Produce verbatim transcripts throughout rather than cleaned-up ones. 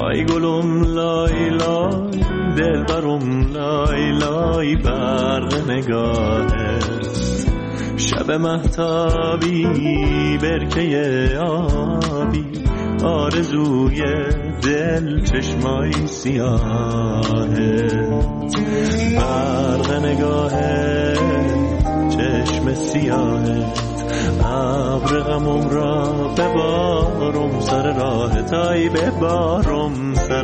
آی گلم لای لای دل برم لای لای برق نگاهت شب مهتابی برکه آبی آرزوی دل چشمای سیاهت برق نگاهت چشم سیاهت ابر غمم را ببارم سر راهت ای ببارم سر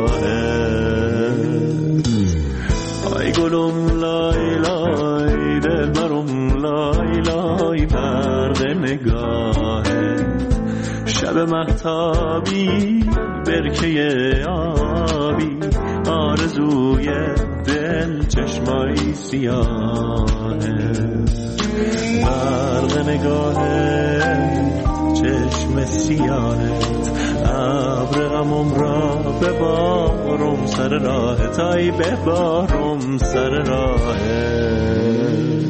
راهت ای گلم لای لای دل برم لای لای برق نگاهت شب مهتابی برکه آبی آرزوی دل چشمای سیاهت برق نگاهت چشم سیاهت ابر غمم را ببارم سر راهت ای ببارم سر راهت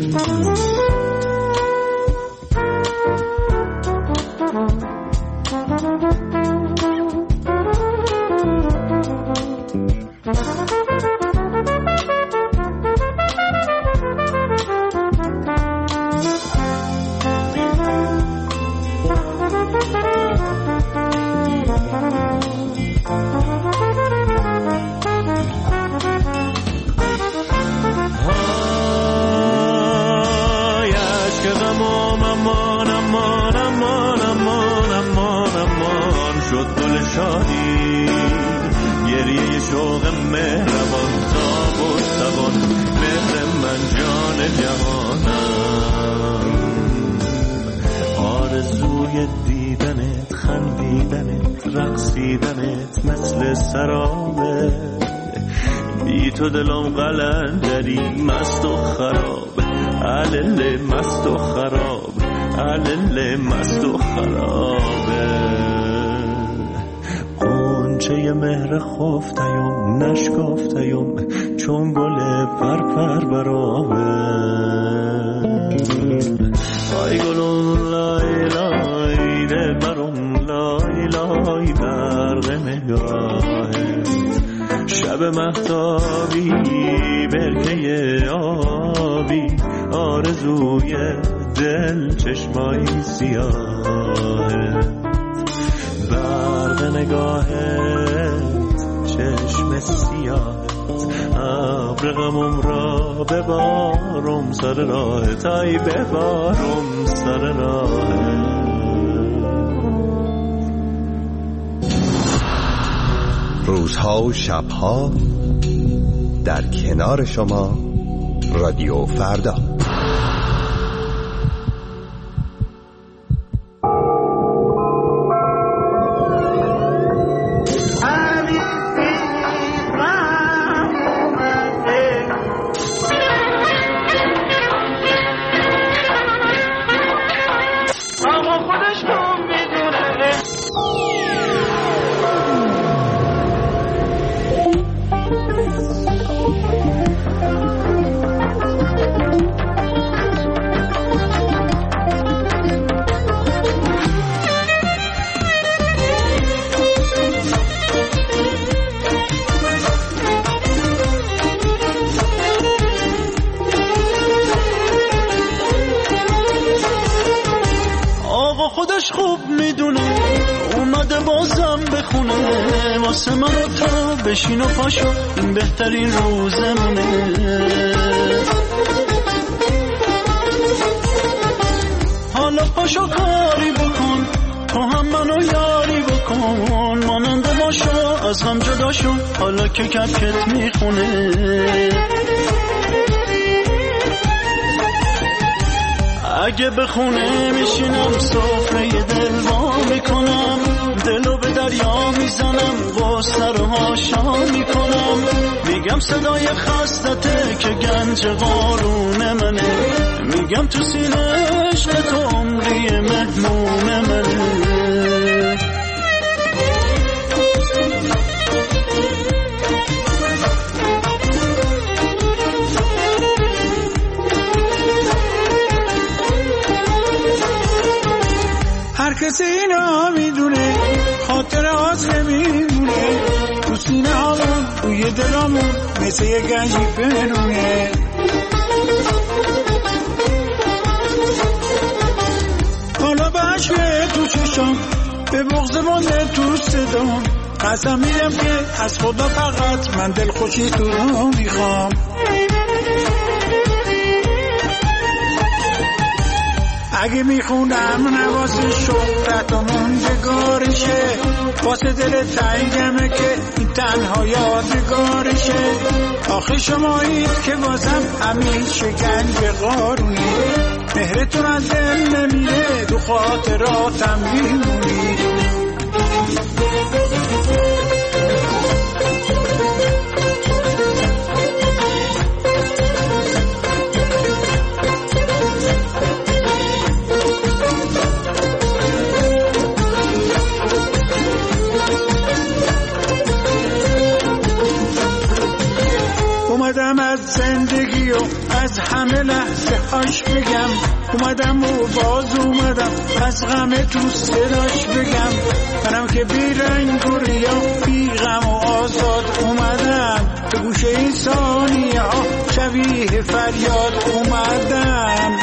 شادی گریه شوق مهربان تاب و توان مهر من جان جهانم آرزوی دیدنت خندیدنت رقصیدنت مثل سرابه بی تو دلم قلندری مست و خراب علل مست و خراب علل مست و خرابه چه مهر خفتیم نشکفتیم چون گل پرپر برابه آی گلون لای لای دل برم لای لای برق نگاهت شب مهتابی برکه آبی آرزوی دل چشمای سیاهت برق نگاهت چشم سیاهت ابر غمم را ببارم سر راهت ای ببارم سر راهت روزها و شبها در کنار شما رادیو فردا. خودش خوب میدونه اومده بازم بخونه واسه من و تو بشین و پاشو این بهترین روزمونه حالا پاشو کاری بکن تو هم منو یاری بکن ماننده باشو از هم جدا شو حالا که کپکت میخونه اگه بخونه میشینم سفره دل وا میکنم دلو به دریا میزنم غصه رو هاشا میکنم میگم صدای خستته که گنج قارون منه میگم تو سینه عشق تو عمری مهمون منه هر کسی اینا میدونه خاطر هاست نمیمونه دلامون مثل یه گنجی پنونه. حالا به عشق تو چشام به بغض مانده تو صدام، قسم میدم که از خدا فقط من دل خوشی تو رو میخوام. اگه میخونم نواز شهرت و موندگارشه، واسه دل تنگمه که این تنها یادگارشه. آخه شمایید که واسم همین شکنج قارونی، مهرتون از دل نمیره تو خاطراتم میمونی. اومدم از زندگی و از همه لحظه هاش بگم، اومدم و باز اومدم از غم تو صداش بگم. منم که بی رنگ و ریا بی غم و آزاد اومدم، به گوشه این ثانیه ها شبیه فریاد اومدم.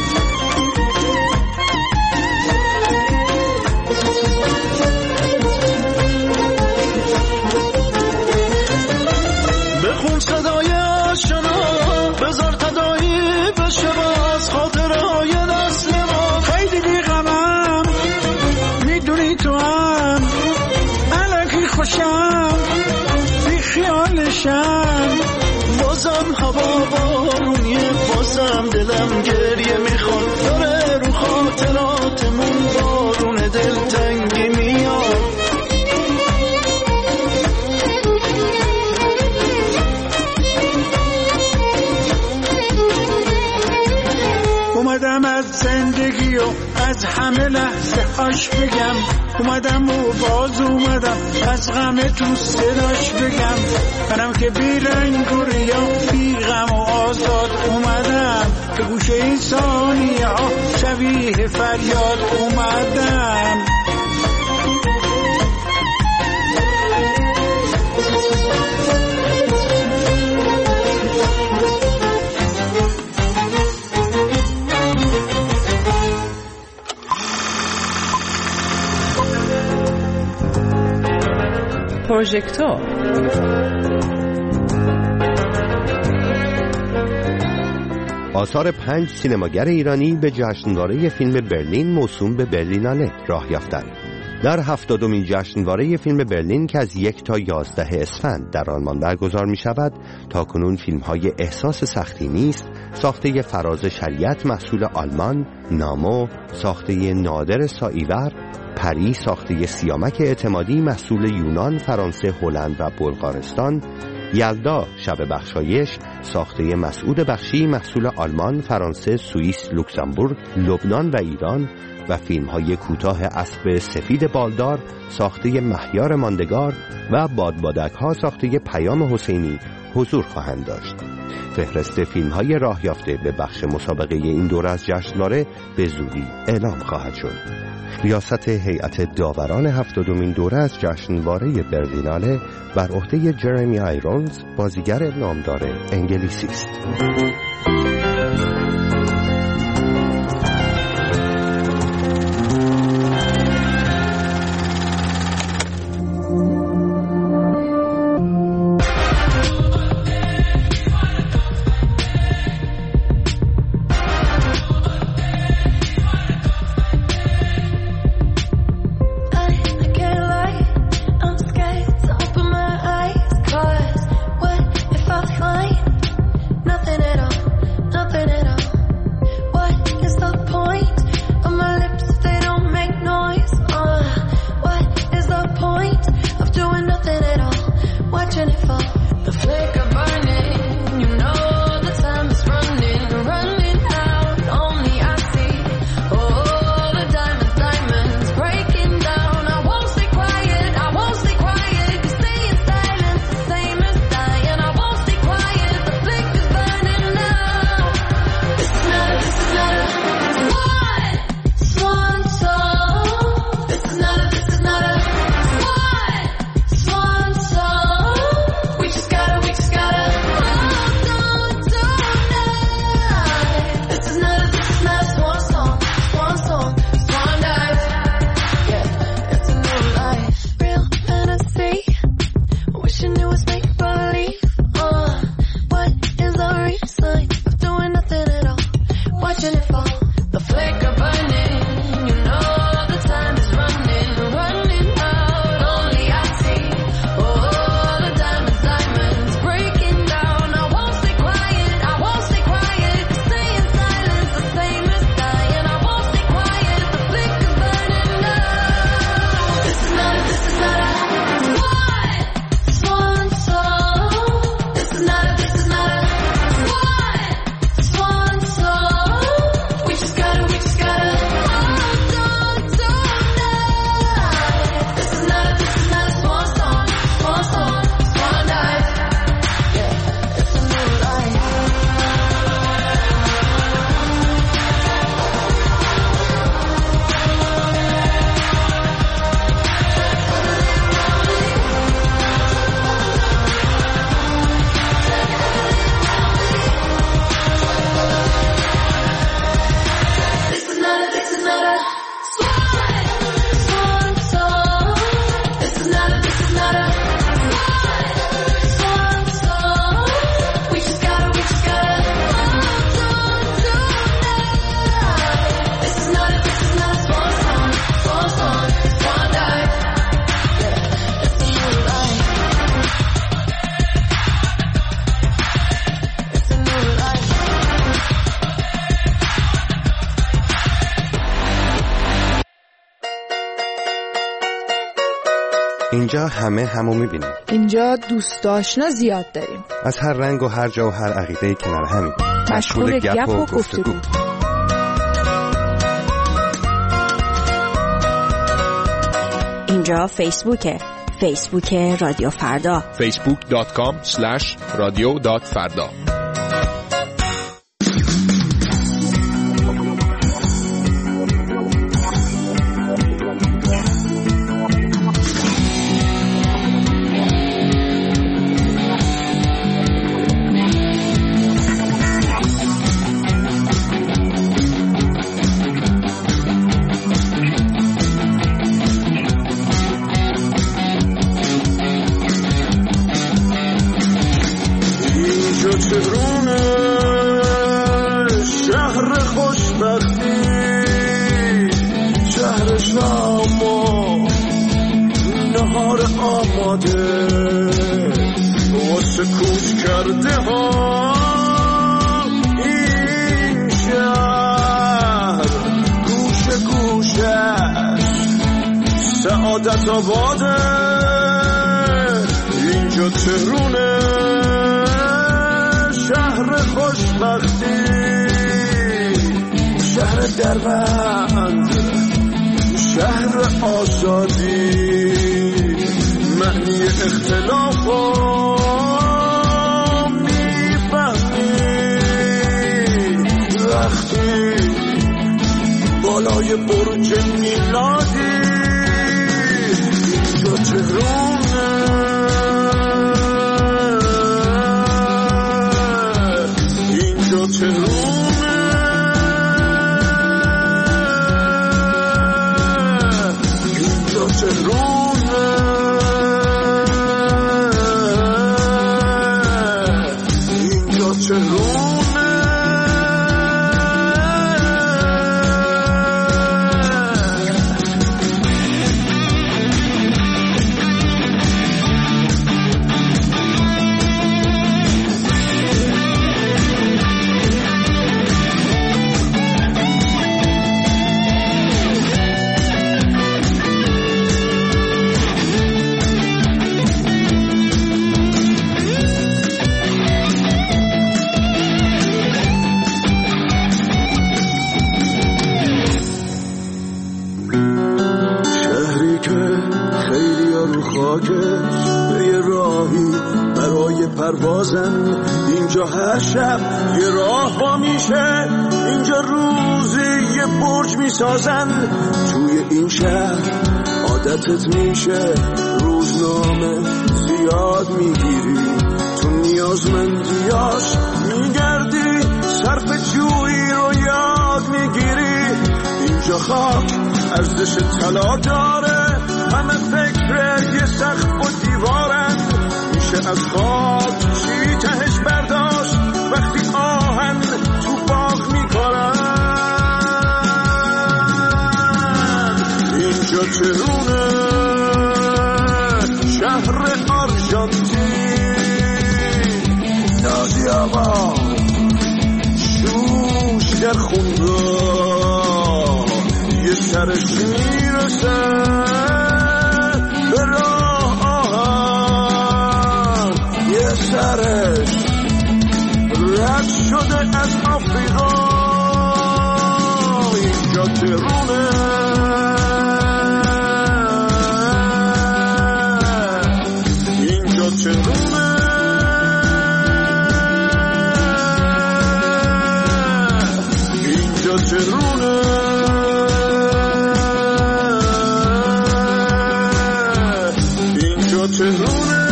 بخون صدای آشنا، بذار تدایی بشه باز خاطرهای نسل ما. خیلی بی غمم میدونی تو هم الکی خوشم بی خیالشم. بازم هوا بارونیه، بازم دلم گریه میخواد، داره رو خاطراتمون بارون دلتنگی میاد. اومدم از زندگی و از همه لحظه هاش بگم، اومدم و باز اومدم از غم تو صداش بگم. منم که بی رنگ و ریا بی غم و آزاد اومدم، به گوشه این ثانیه ها شبیه فریاد اومدم. پروژکتور آثار پنج سینماگر ایرانی به جشنواره فیلم برلین موسوم به برلیناله راه یافتند. در هفتادمین جشنواره فیلم برلین که از یک تا یازده اسفند در آلمان برگزار می شود، تا کنون فیلم های احساس سختی نیست، ساخته فراز شریعت محصول آلمان، نامو ساخته نادر سایور، پری ساخته سیامک اعتمادی محصول یونان، فرانسه، هلند و بلغارستان، یلدا شب بخشایش ساخته مسعود بخشی محصول آلمان، فرانسه، سوئیس، لوکزامبورگ، لبنان و ایران و فیلم های کوتاه اسب سفید بالدار ساخته مهیار ماندگار و بادبادک ها ساخته پیام حسینی حضور خواهند داشت. فهرست فیلم های راه یافته به بخش مسابقه این دوره از جشنواره به زودی اعلام خواهد شد. ریاست هیئت داوران هفتادمین دوره از جشنواره برلیناله بر عهده جرمی آیرونز، بازیگر نامدار انگلیسی است. Nothing at all. اینجا همه همو میبینیم. اینجا دوست آشنا زیاد داریم. از هر رنگ و هر جا و هر عقیده کنار همیم. مشغول گپ و گفتگو. اینجا فیسبوکه. فیسبوک رادیو فردا. فیسبوک دات کام اسلش رادیو دات فردا. سعادت آباده اینجا تهرونه شهر خوشبختی شهر دربند شهر آزادی معنی اختلاف میفهمی وقتی بالای برج میلادی اینجا تهرونه اینجا تهرونه اینجا تهرونه اینجا تهرونه پروازن اینجا هر شب یه راه با میشه اینجا روزی یه برج میسازن توی این شهر عادتت میشه روزنامه زیاد میگیری تو نیازمندیاش میگردی صرف جویی رو یاد میگیری اینجا خاک ارزش طلا داره همه فکر یه سقف و دیوارن از خاک چی تهش برداشت وقتی آهن تو باغ میکنن اینجا تهرونه شهر آرژانتین نازی آقا شوش در خونگاه یه سرش میرسه به راه آهن یه سرش رد شده از آفریقا اینجا تهرونه اینجا تهرونه اینجا تهرونه اینجا تهرونه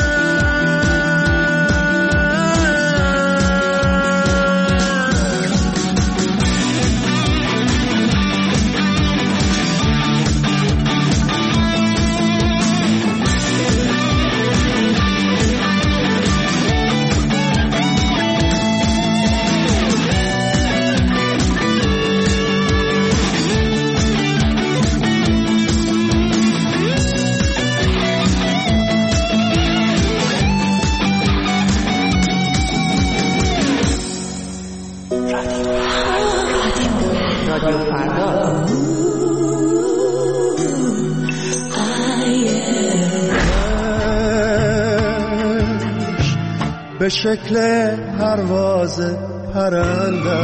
به شکل پرواز پرنده.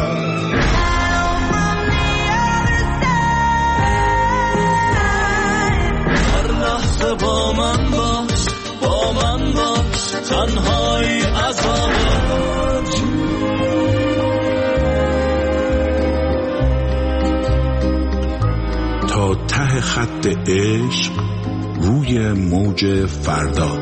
هر لحظه با من باش، با من باش، تنهایی عذابش. تا ته خط عشق روی موج فردا.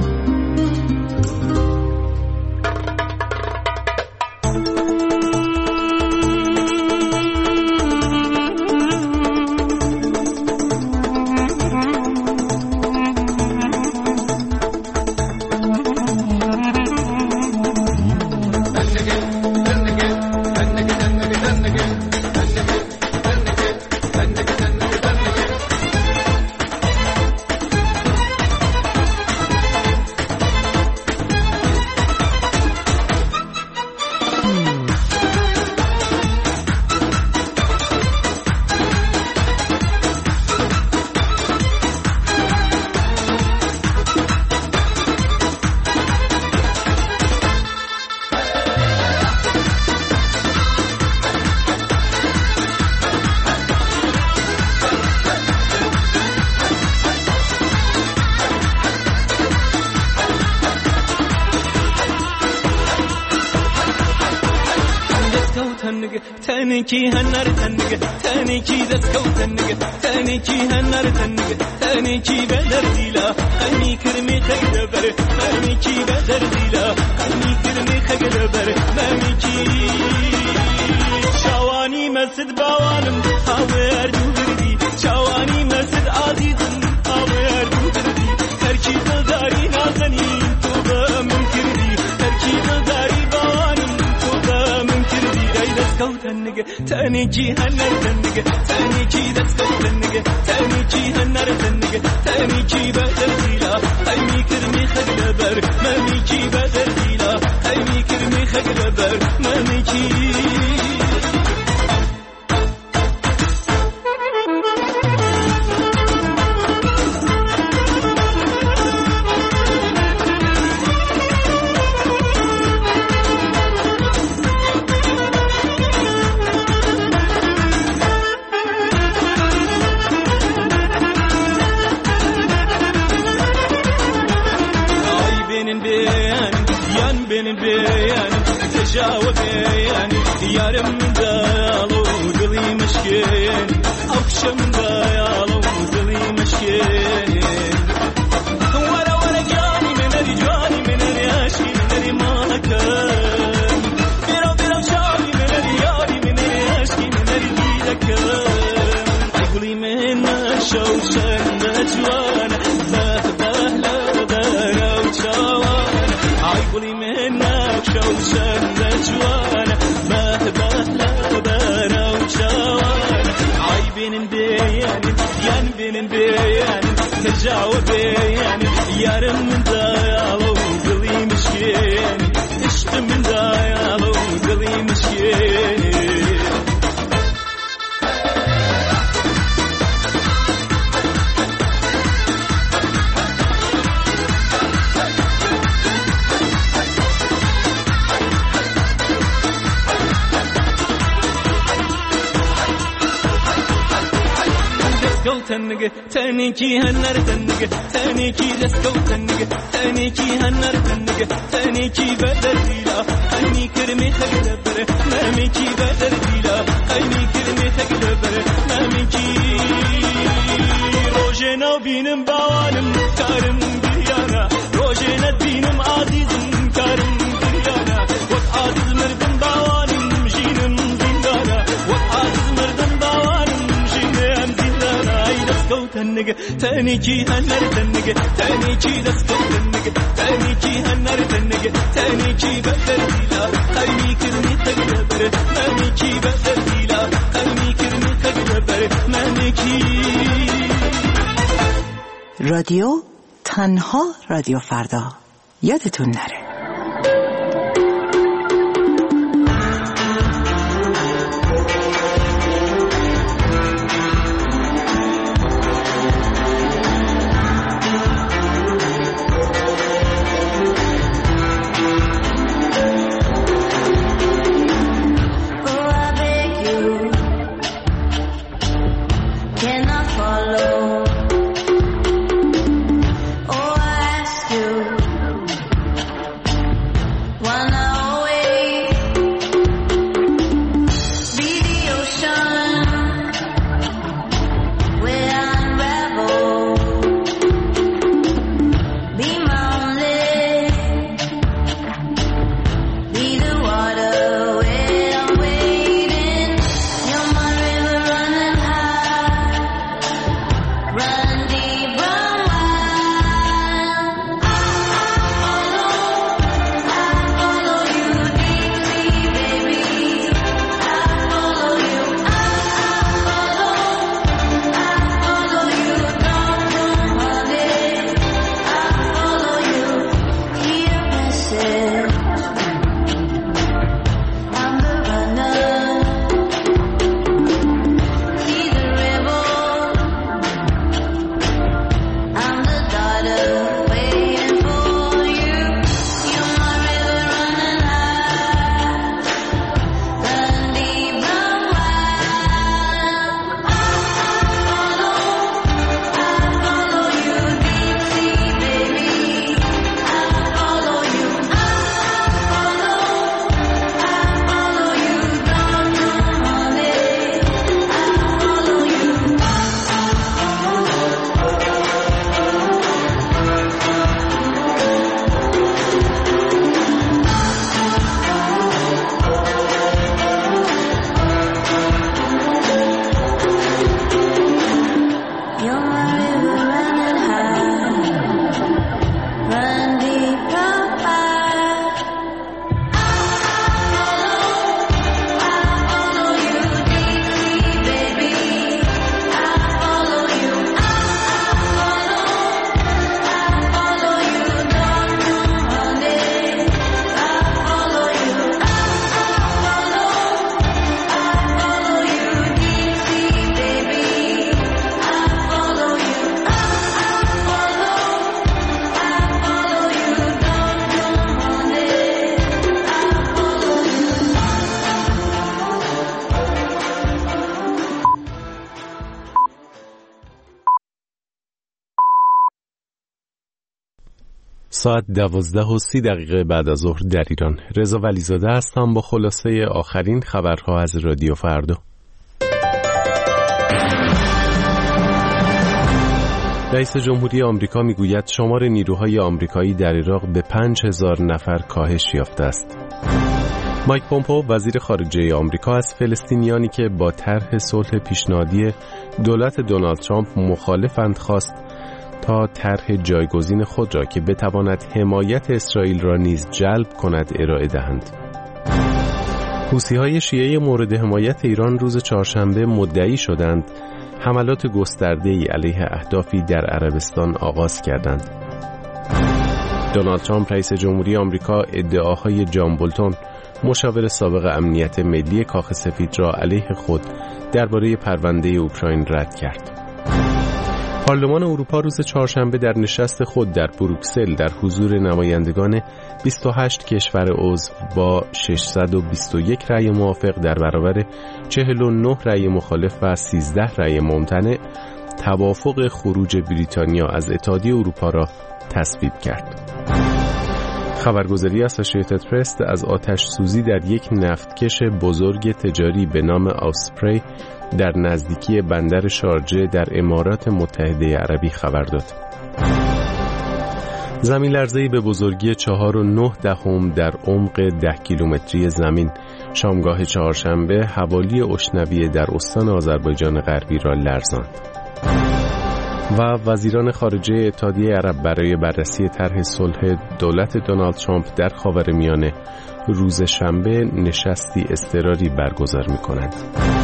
تنكي هنر تنك تنكي دسكو تنك تنكي هنر تنك تنكي بدر ديلا قلبي كرمي خجلبر تنكي بدر ديلا قلبي كرمي خجلبر تنكي شواني مسد باوانم هاور دوردي شواني مسد عزيزم هاور دوردي تركي دلداري نازني توبه منكردي تركي دلداري باوانم توبه منكردي تنك تنكي هنر تنك تنكي دسكو تنك تنكي هنر تنك تنكي بدر ديلا قلبي كرمي خجلبر ماميكي بدر ديلا قلبي كرمي خجلبر ماميكي. تجاوب يعني يا رم دالو دلي مشكين أوكشم دالو دلي مشكين ولا ولا جاني من الجاني من الياشي من الماكن بيرو بيرو شاني من الياري من الياشي من الجيلكن أقولي من شوشن دجوانا ذات بهلا دارا وشوانا أقولي من شوشن دجوانا ما بهلا دارا وشوانا عايبين بياني ين بين بياني تجاوب بياني يا رم من دايالو قلي مشكيني اشت من دايالو قلي مشكيني. تنك تنكي هنر تنك تنكي دسكو تنك تنكي هنر تنك تنكي بدر ديلا قلبي كرمي خجلبر ماميكي بدر ديلا قلبي كرمي خجلبر ماميكي روجنا بينم باوانم كارم ديانا روجنا بينم عزيزم كارم ديانا وقت عزيز مردم باوانم جينم زندانا وقت عزيز مردم باوانم جينم زندانا دسكو تنك تنكي هنر تنك تنكي دسكو تنك تنكي هنر تنك تنكي بدر ديلا قلبي كرمي خجلبر ماميكي بدر ديلا قلبي كرمي خجلبر ماميكي. رادیو تنها رادیو فردا یادتون نره. ساعت دوازده و سی دقیقه بعد از ظهر در ایران. رضا ولیزاده هستم با خلاصه آخرین خبرها از رادیو فردا. رئیس جمهوری آمریکا میگوید شمار نیروهای آمریکایی در عراق به پنج هزار نفر کاهش یافته است. مایک پومپئو وزیر خارجه آمریکا از فلسطینیانی که با طرح صلح پیشنهادی دولت دونالد ترامپ مخالفند خواست تا طرح جایگزین خود را که بتواند حمایت اسرائیل را نیز جلب کند ارائه دهند. حوثی‌های شیعه مورد حمایت ایران روز چهارشنبه مدعی شدند حملات گسترده‌ای علیه اهدافی در عربستان آغاز کردند. دونالد ترامپ رئیس جمهوری آمریکا ادعاهای جان بولتون مشاور سابق امنیت ملی کاخ سفید را علیه خود درباره پرونده اوکراین رد کرد. پارلمان اروپا روز چهارشنبه در نشست خود در بروکسل در حضور نمایندگان بیست و هشت کشور عضو با ششصد و بیست و یک رأی موافق در برابر چهل و نه رأی مخالف و سیزده رأی ممتنع توافق خروج بریتانیا از اتحادیه اروپا را تصویب کرد. خبرگزاری اسوسییتد پرس از آتش سوزی در یک نفتکش بزرگ تجاری به نام آسپری در نزدیکی بندر شارجه در امارات متحده عربی خبر داد. زمین لرزه‌ای به بزرگی چهار و نه دهم در عمق ده کیلومتری زمین شامگاه چهارشنبه حوالی اشنویه در استان آذربایجان غربی را لرزاند. و وزیران خارجه اتحادیه عرب برای بررسی طرح صلح دولت دونالد ترامپ در خاورمیانه روز شنبه نشستی اضطراری برگزار می‌کنند.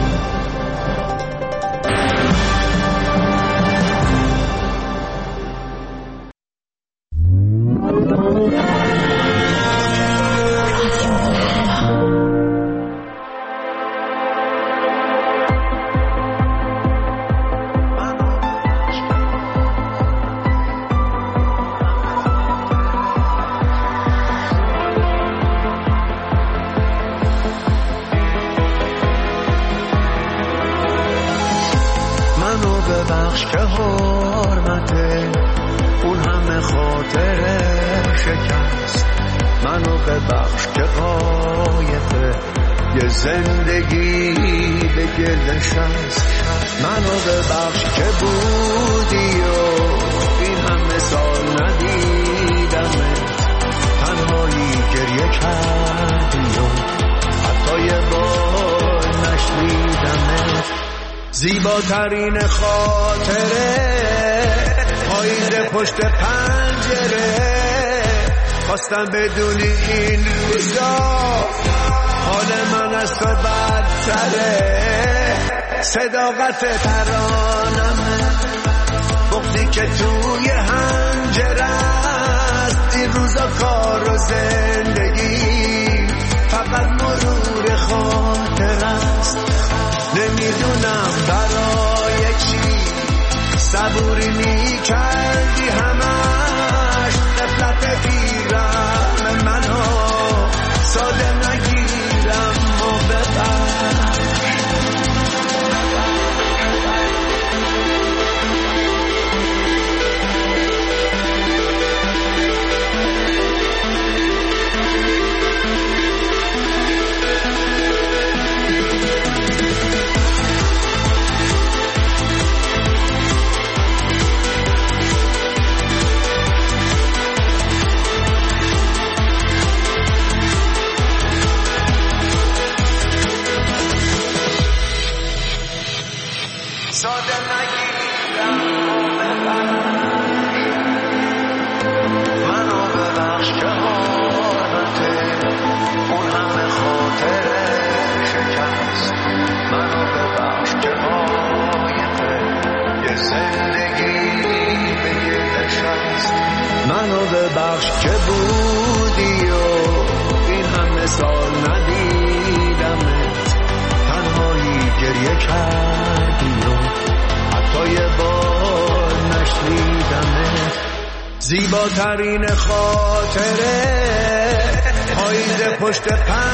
بخش که حرمته اون همه خاطره شکست، منو ببخش که قایقه یه زندگی به گلش هست، منو ببخش که بودی و این همه سال ندیدمه، تنهایی گریه کردی و حتی یه بار نشنیدمه. زیباترین خاطره پاییز پشت پنجره، خواستم بدونی این روزا حال من از تو بدتره، صداقت ترانمه بغضی که توی هنجره است، این روزا کار و زندگی فقط مرور خاطر است، نمیدونم برای چی صبوری میکردی همش، نفلت بیرم منو ساده نگیرم و ببخش. منو ببخش که بودی و این همه سال ندیدمت، تنهایی گریه کردی و حتی یه بار نشنیدمت. زیباترین خاطره پاییز پشت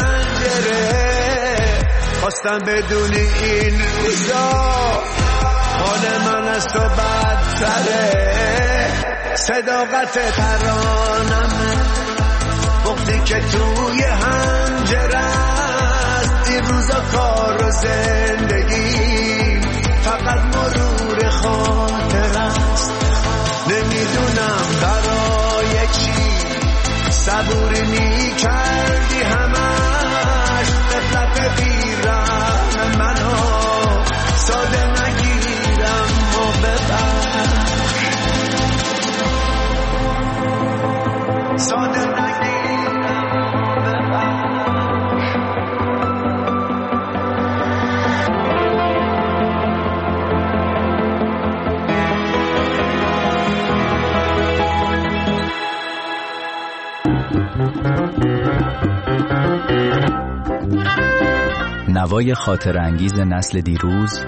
پنجره، خواستم بدونی این روزا حال من از تو بدتره صداقت ترانمه بغضی که توی حنجره است این روزا کار و زندگی فقط مرور خاطر است نمیدونم برای چی صبوری میکردی همش قفلت بیرم منو ساده نگیرم و ببر ساده نگیرم و ببر نوای خاطر انگیز نسل دیروز،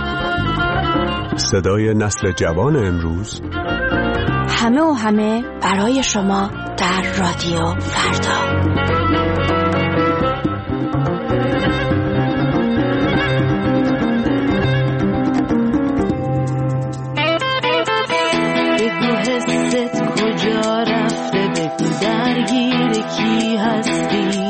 صدای نسل جوان امروز، همه و همه برای شما در رادیو فردا. بگو حست کجا رفته، بگو درگیر کی هستی،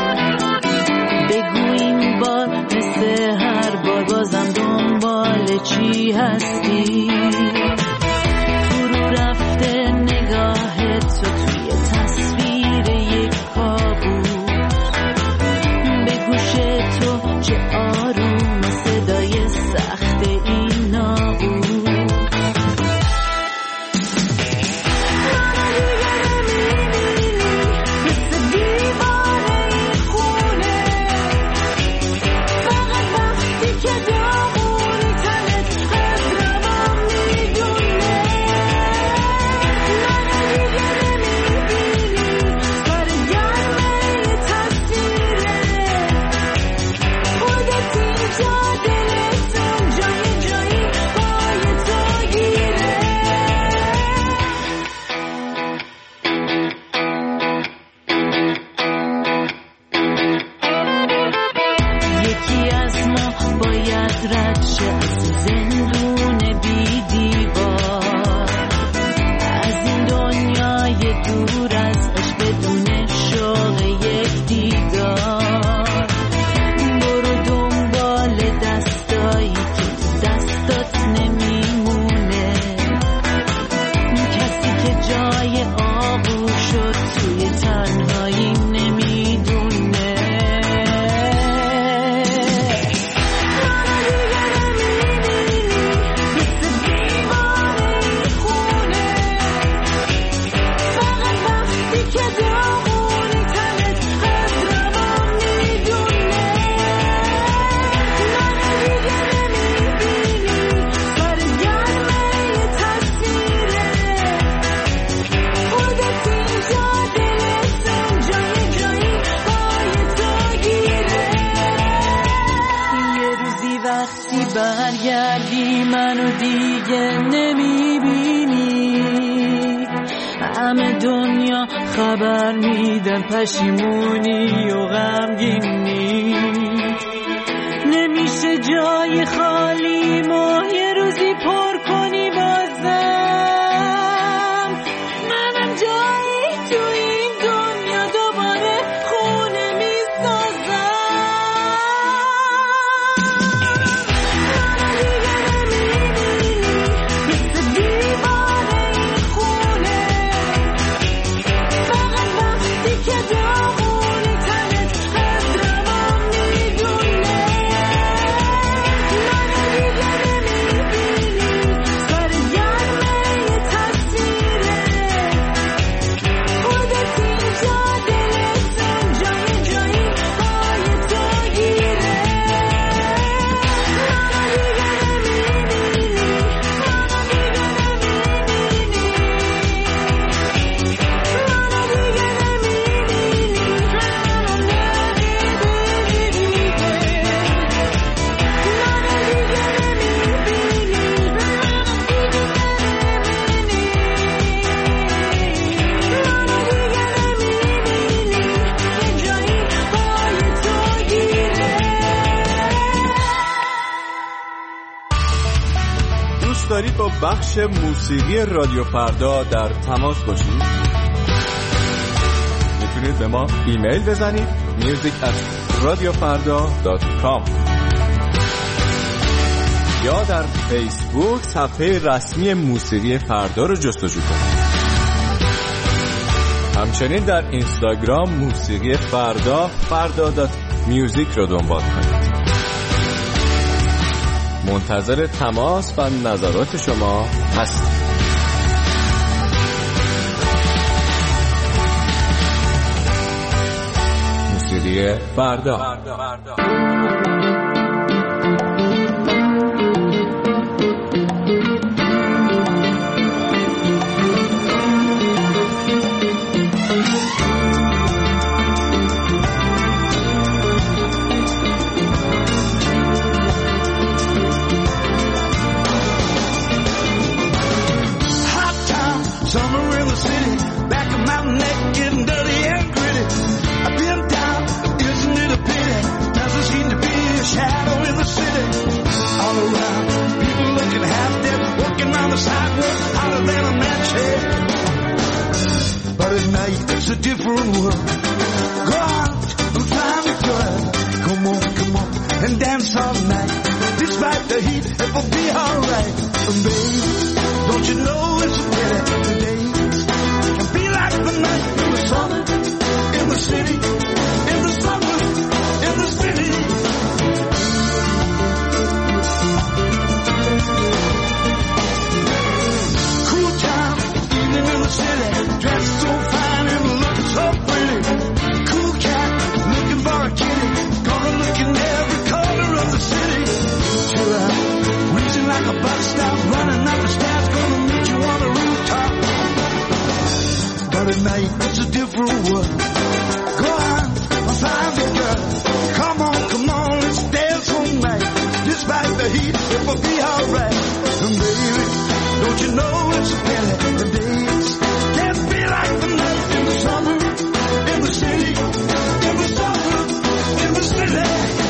بگو این بار مثل هر بار بازم دنبال چی هستی، فرو رفته نگاه تو توی تصویر یک کابوس، به گوش تو چه آروم صدای سخت این ناقوس. برگردی منو دیگه نمیبینی، همه دنیا خبر میدن پشیمونی و غمگینی، نمیشه جای خالی ما یه روزی پر کنی بازم، منم جایی تو این دنیا دوباره خونه میسازم. دارید با بخش موسیقی رادیو فردا در تماس باشید، میتونید به ما ایمیل بزنید میوزیک ات رادیو فردا دات کام یا در فیسبوک صفحه رسمی موسیقی فردا رو جستجو کنید. همچنین در اینستاگرام موسیقی فردا فردا دات میوزیک رو دنبال کنید. منتظر تماس و نظرات شما هستم. موسیقی فردا. Summer in the city, back of my neck getting dirty and gritty. I've been down, isn't it a pity? Doesn't seem to be a shadow in the city. All around, people looking half dead, walking on the sidewalk, hotter than a match head. But at night, it's a different world. Go out and find a girl. Come on, come on, and dance all night. Despite the heat, it will be alright. And baby, don't you know it's a pity? The days can be like the night in the summer, in the city, in the summer, in the city. Cool time, evening in the city, dressed so fine and looking so pretty. Cool cat, looking for a kitty, gonna look in every corner of the city. Chill out, reaching like a bus stop, running up the stairs, gonna meet you on the rooftop. But at night, it's a different world. Go on, find a girl. Come on, come on, let's dance all night. Despite the heat, it will be alright. And baby, don't you know it's a pity? The days can't be like the night in the summer, in the city, in the summer, in the city.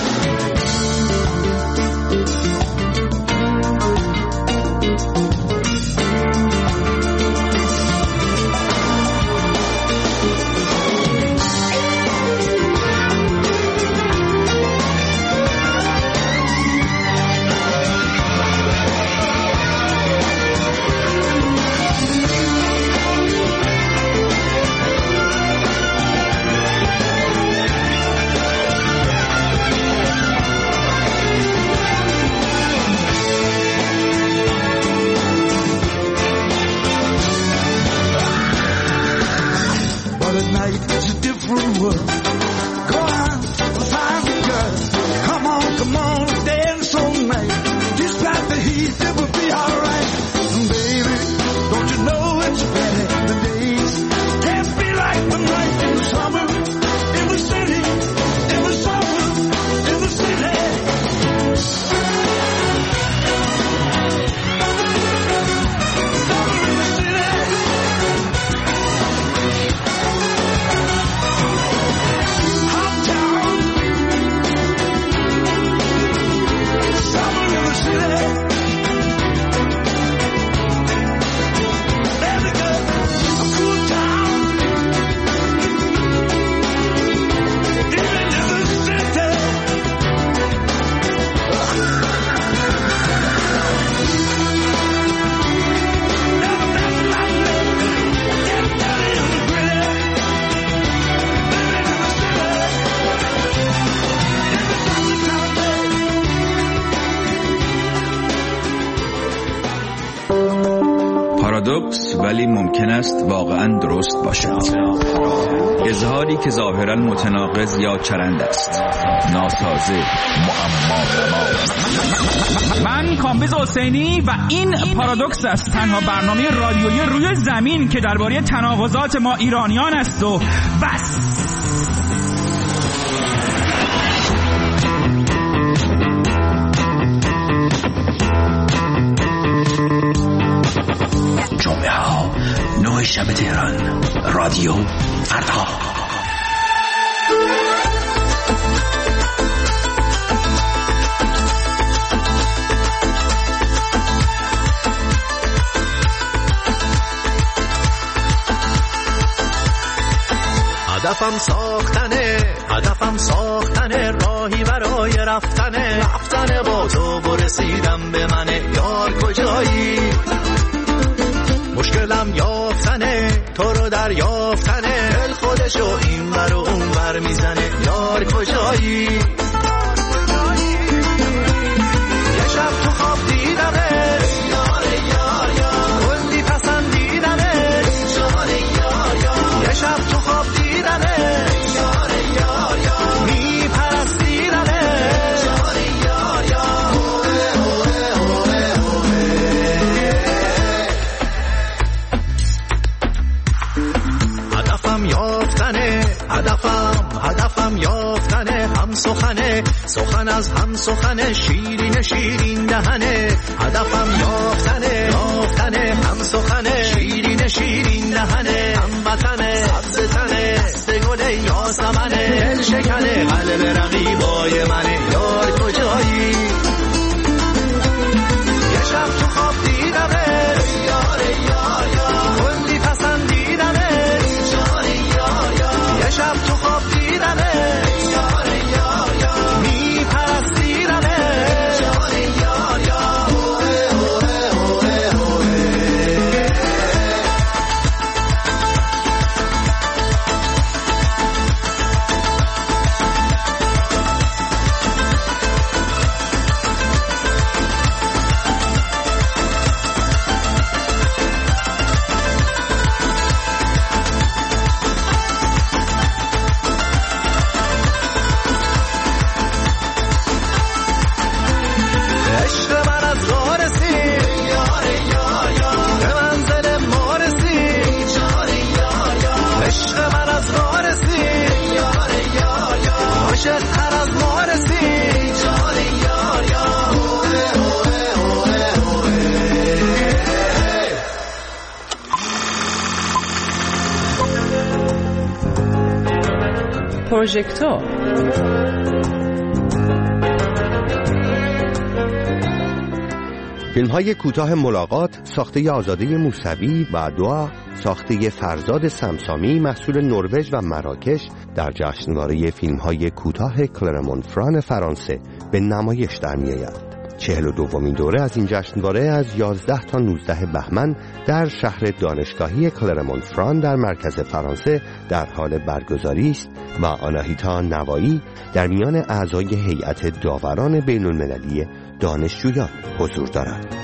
پارادوکس ولی ممکن است واقعا درست باشد. اظهاری که ظاهرا متناقض یا چرند است، ناسازه، معما. من کامبیز حسینی و این پارادوکس است، تنها برنامه رادیویی روی زمین که درباره تناقضات ما ایرانیان است و بس. جمعه ها نه شب تهران، رادیو فردا. هدفم ساختنه، هدفم ساختنه، راهی برای رفتنه، رفتنه با تو و رسیدم به منه. یار کجایی؟ مشکلم یافتنه، تو رو در یافتنه، دل خودشو این ور و اون ور میزنه. یار کجایی؟ یه شب تو خواب دیدمه، یار یار یار، کلی پسندیدمه، یار یار یار. یه شب تو خواب دیدمه، یار یار یار، میپرستیدمه، یار یار یار. هدفم یافتنه، هدفم هدفم یافتنه، هم سخنه، سخن از هم سخنه، شیرین شیرین دهنه. هدفم یافتنه، یافتنه، هم سخنه، شیرین شیرین دهنه، هم وطنه، سبز تنه، دست گل یاسمنه، دل شکنه، قلب رقیبای منه. یار کجایی؟ یه شب تو خواب دیدمه، یار یار یار، کلی پسندیدمه، یار یار یار. یه شب تو خواب دیدمه، یار یار یار، میپرستیدمه، یار یار یار. پروژکتور فیلم های کوتاه ملاقات ساخته آزاده موسوی و دعا ساخته فرزاد سمسامی محصول نروژ و مراکش در جشنواره فیلم های کوتاه کلرمون فران فرانسه به نمایش در می آید. چهل و دومین دوره از این جشنواره از یازده تا نوزده بهمن در شهر دانشگاهی کلرمون فران در مرکز فرانسه در حال برگزاری است و آناهیتا نوایی در میان اعضای هیئت داوران بین المللی دانشجویان حضور دارد.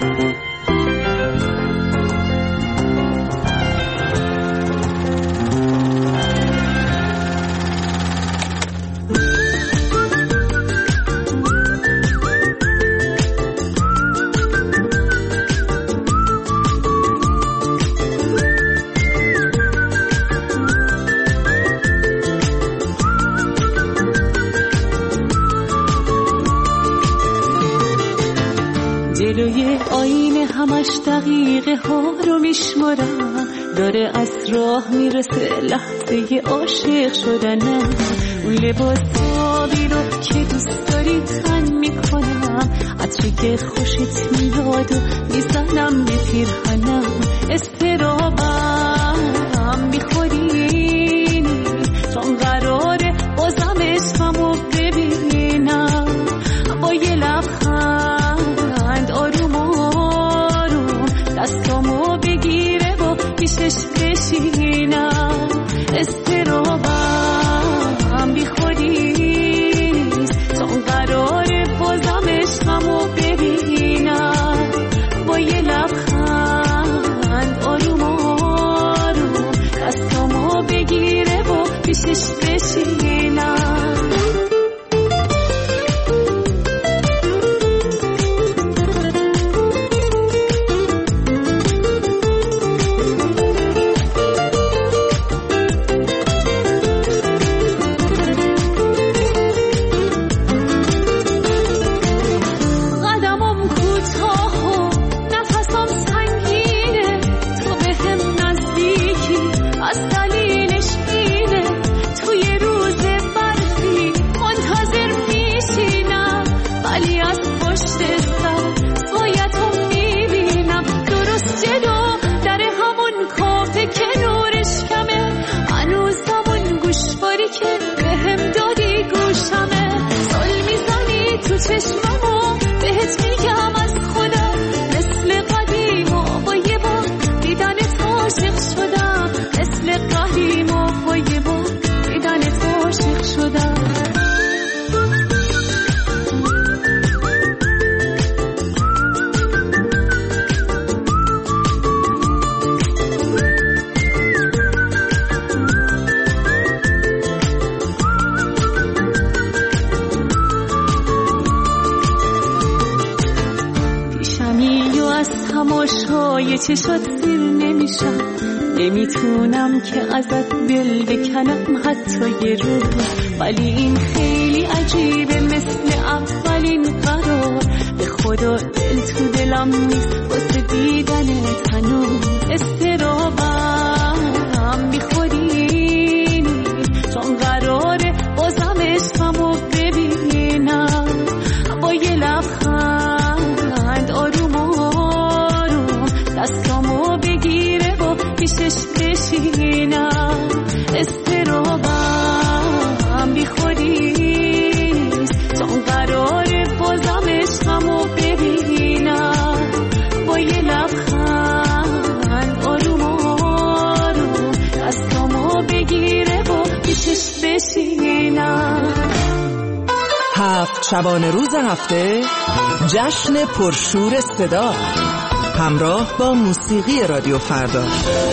جلوی آینه همش دقیقه ها رو میشمارم، داره از راه میرسه لحظه عاشق شدنم. اون لباسایی رو که دوست داری تن میکنم، عطری که خوشت میاد و میزنم به پیرهنم. استرابم بیخوری نیست چون قراره بازم عشقمو ببینم. با یه لبخند آروم آروم دستامو بگیره و پیشش بشینم. استرابم بیخودی نیست چون قراره بازم عشقمو ببینم. با یه لبخند آروم آروم دستامو بگیره و پیشش بشینم. از دلیلش اینه توی روز شدم، مثل قهیم و پای با دیدن تو عاشق شدم. تماشای چشات سیر نمیشم، نمیتونم که ازت دل بکنم حتی یه روز، ولی این خیلی عجیبه مثل اولین قرار. به خدا دل تو دلم نیست واسه دیدن هنوز، استرابم بی خودی نیست، چون قراره بازم عشقمو ببینم با یه لبخند آروم آروم دستامو بگیره و پیشش بشینم. استرابم بی خودی نیست، چون قراره بازم عشقمو ببینم با یه لبخند آروم آروم دستامو بگیره و پیشش بشینم. هفت شبانه روز هفته جشن پرشور صدا همراه با موسیقی رادیو فردا.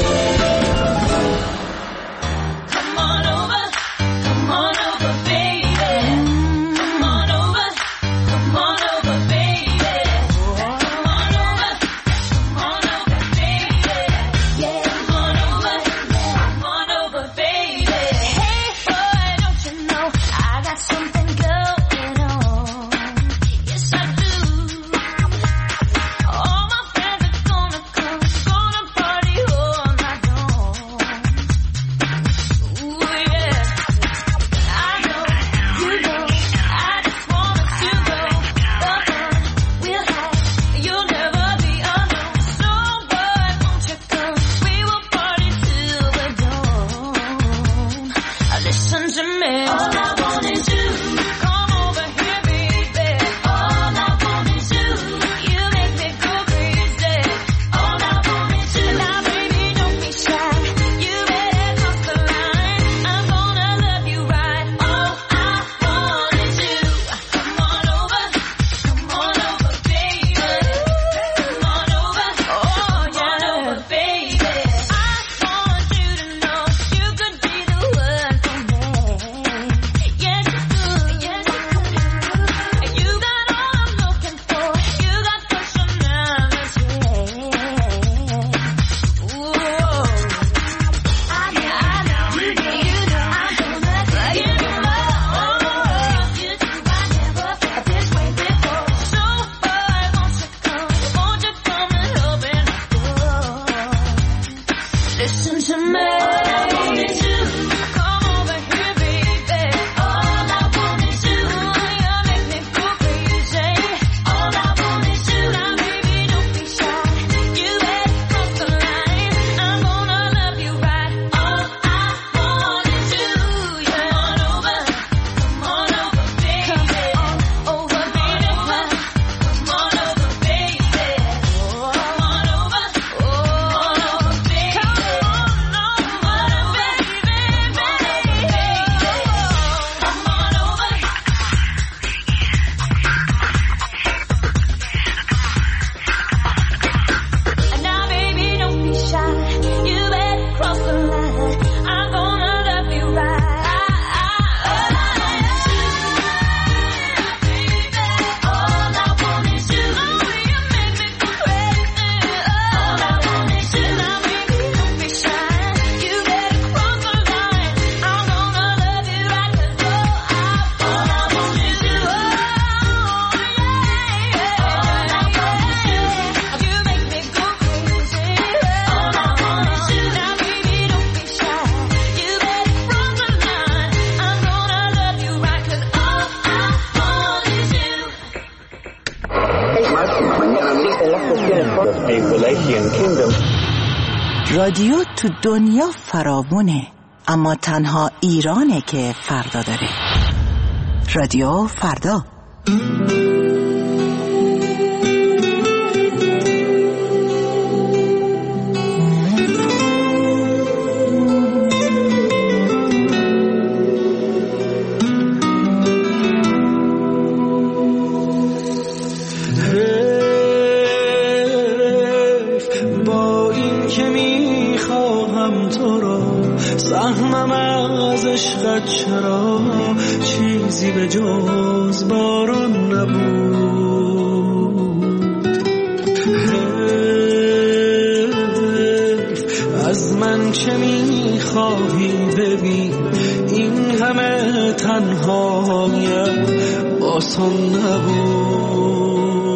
رادیو تو دنیا فراوونه، اما تنها ایرانه که فردا داره. رادیو فردا. ندادم تو را، سهمم از عشقت چرا چیزی به جز باران نبود. حیف از من چه میخواهی ببین، این همه تنهایم آسان نبود.